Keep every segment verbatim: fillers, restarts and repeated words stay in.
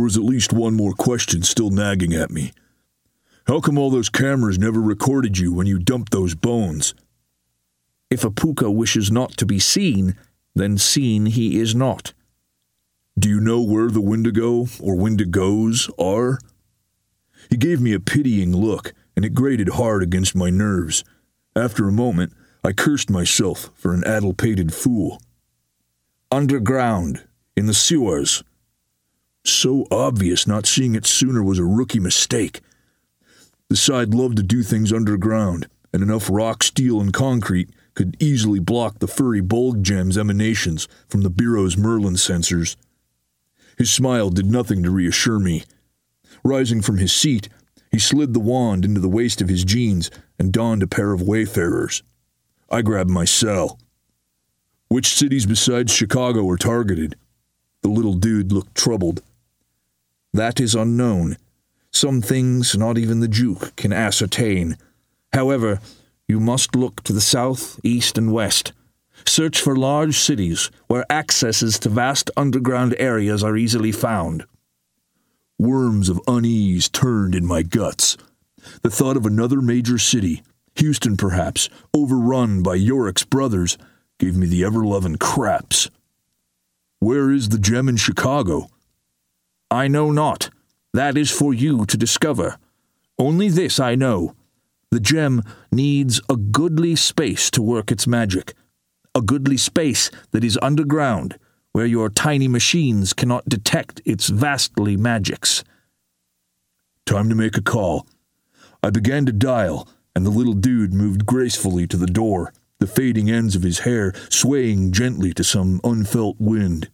was at least one more question still nagging at me. How come all those cameras never recorded you when you dumped those bones? If a puka wishes not to be seen, then seen he is not. Do you know where the Wendigo, or Wendigos, are? He gave me a pitying look, and it grated hard against my nerves. After a moment, I cursed myself for an addle-pated fool. Underground, in the sewers. So obvious not seeing it sooner was a rookie mistake. The side loved to do things underground, and enough rock, steel, and concrete could easily block the furry bulg gem's emanations from the Bureau's Merlin sensors. His smile did nothing to reassure me. Rising from his seat, he slid the wand into the waist of his jeans and donned a pair of Wayfarers. I grabbed my cell. Which cities besides Chicago are targeted? The little dude looked troubled. That is unknown. Some things not even the Duke can ascertain. However, you must look to the south, east, and west. Search for large cities where accesses to vast underground areas are easily found. Worms of unease turned in my guts. The thought of another major city, Houston perhaps, overrun by Yorick's brothers, gave me the ever-loving craps. Where is the gem in Chicago? I know not. That is for you to discover. Only this I know. The gem needs a goodly space to work its magic. A goodly space that is underground, where your tiny machines cannot detect its vastly magics. Time to make a call. I began to dial, and the little dude moved gracefully to the door, the fading ends of his hair swaying gently to some unfelt wind.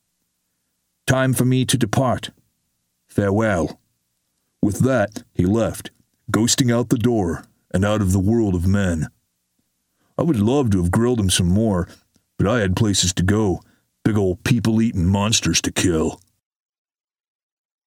Time for me to depart. Farewell. With that, he left, ghosting out the door and out of the world of men. I would love to have grilled him some more, but I had places to go, big old people-eating monsters to kill.